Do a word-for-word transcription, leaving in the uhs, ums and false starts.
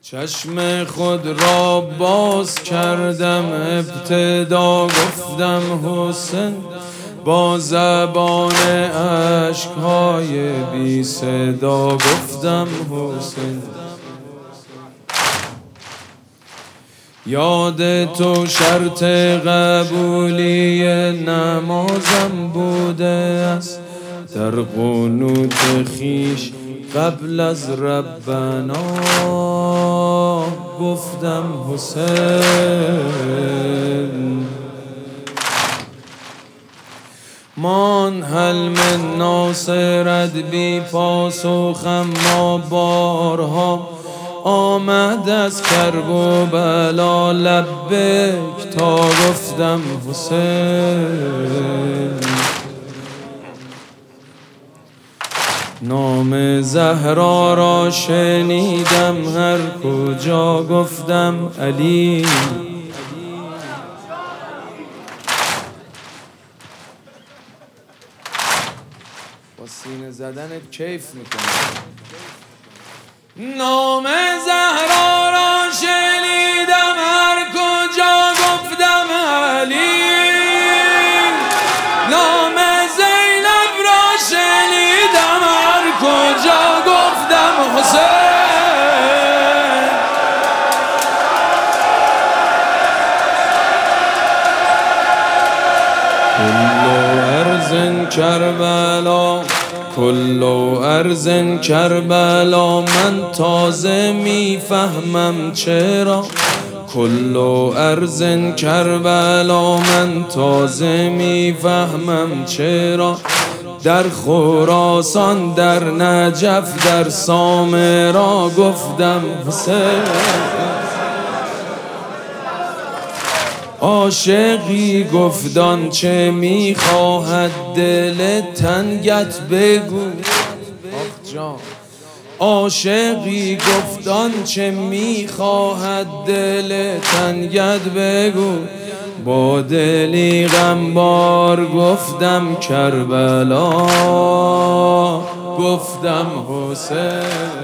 چشم خود را باز کردم، ابتدا گفتم حسین، با زبان اشک‌های بی صدا گفتم حسین. یاد تو شرط قبولی نمازم بوده است، در قنوت خیش قبل از ربنا گفتم حسین. مان هل من ناصرت بی پاسخم، ما بارها آمد از کرب و بلا لبک تا گفتم حسین. نام زهرا را شنیدم هر کجا گفتم علی. با سینه زدنت کیف میکنم. نام زهرا را شنیدم هر کجا گفتم علی. نام زینب را شنیدم هر کجا گفتم حسین. کل ارض کربلا، کل ارض کربلا، من تازه میفهمم چرا. کل ارض کربلا، من تازه میفهمم چرا. در خراسان، در نجف، در سامرا گفتم حسین. عاشقی گفتان چه میخواهد دل تنگت بگو. آخ جان. عاشقی گفتان چه میخواهد دل تنگت بگو. با دلی غمبار گفتم کربلا، گفتم حسین.